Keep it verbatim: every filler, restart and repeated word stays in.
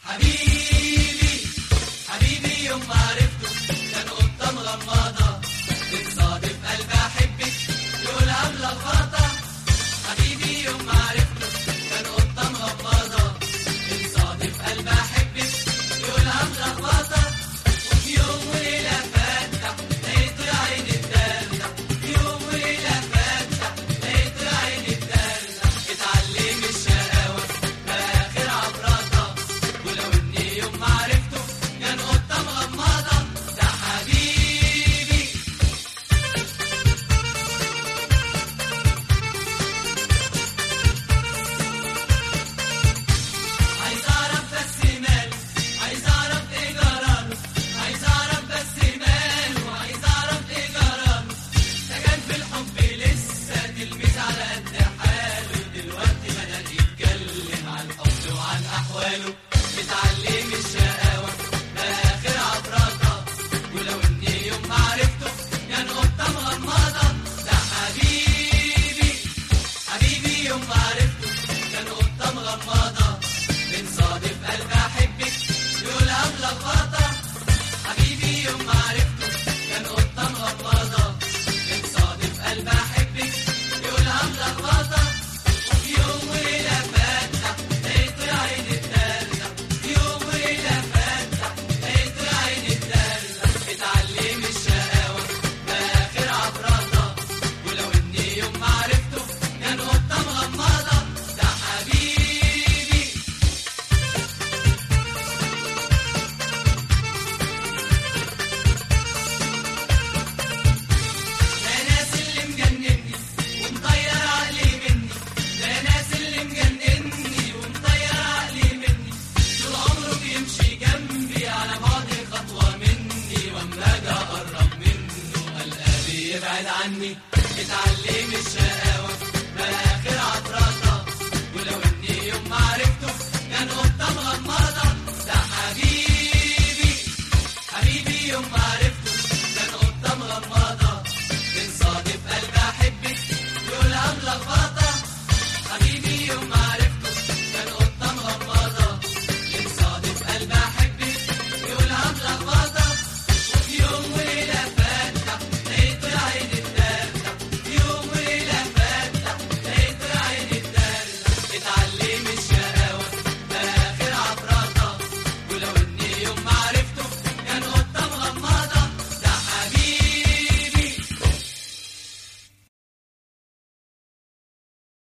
حبيبي حبيبي يوم ما عرفته كان قطة مغمضة بتصادف قلبي أحبك يقولها ملخبطة. حبيبي يوم ما عرفته كان قطة مغمضة بتصادف قلبي أحبك يقولها ملخبطة. وفي يوم وليلة فاتح لقيته يا عيني الدلع، في يوم وليلة فاتح لقيته يا عيني الدلع. اتعلم الشقاوة بقى آخر عبراتها، ولو إني يوم ما عرفته كان قطة مغمضة. ده حبيبي عايز أعرف بس ماله، عايز أعرف إيه جراله، عايز أعرف بس ماله، عايز أعرف إيه جراله. ده كان في الحب لسه تلميذ على قد حاله، دلوقتي بدأ يتكلم عن الحب وعن أحواله. اتعلم